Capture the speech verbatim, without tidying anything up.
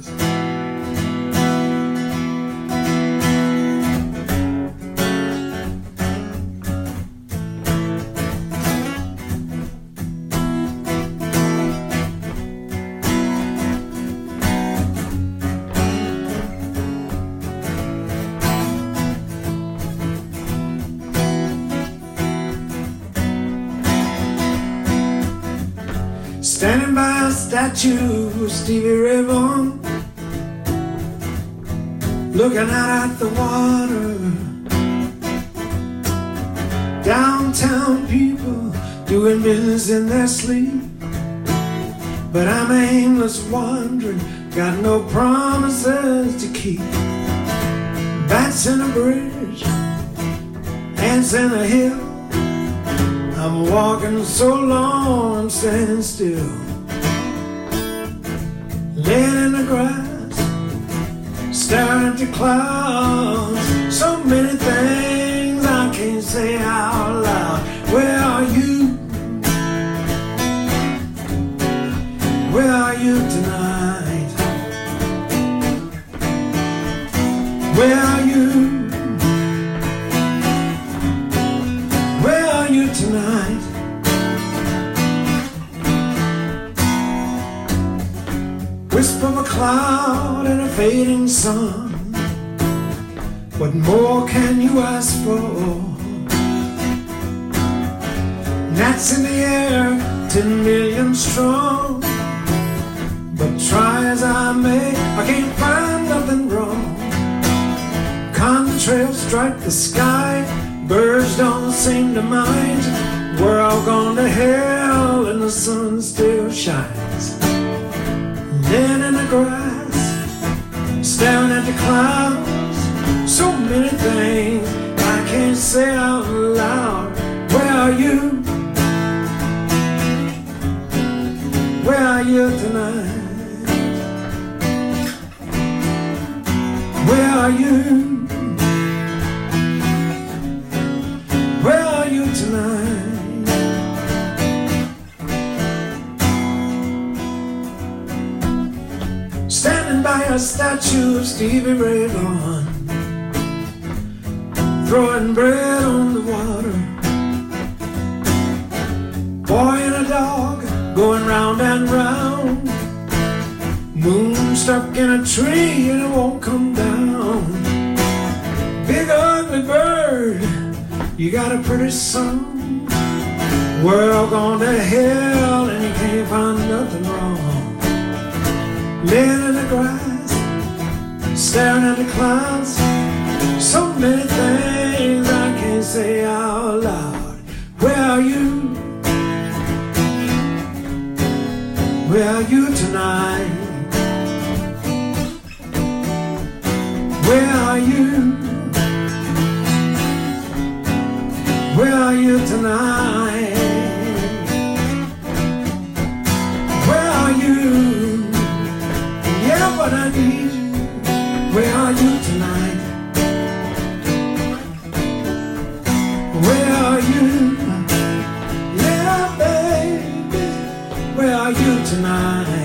Standing by a statue of Stevie Ray Vaughan, looking out at the water. Downtown people doing business in their sleep, but I'm aimless wandering, got no promises to keep. Bats in a bridge, ants in a hill, I'm walking so long, I'm standing still. Laying in the grass, staring at the clouds. So many things I can't say out loud. Where are you? Where are you tonight? Where are you? Where are you tonight? Wisp of a cloud and a fading sun, what more can you ask for? Gnats in the air, ten million strong, but try as I may, I can't find nothing wrong. Contrails strike the sky, birds don't seem to mind. We're all gone to hell and the sun still shines. Laying in the grass, staring at the clouds. So many things I can't say out loud. Where are you? Where are you tonight? Where are you? Where are you tonight? Standing by a statue of Stevie Ray Vaughan, throwing bread on the water. Boy and a dog going round and round. Moon stuck in a tree and it won't come down. Big ugly bird, you got a pretty song. We're all gone to hell and you can't find nothing wrong. Laying in the grass, staring at the clouds. So many things I can't say out loud. Where are you? Where are you tonight? Where are you? Where are you tonight? Where are you? Yeah, but I need you. Where are you tonight? Where are you? Yeah, baby. Where are you tonight?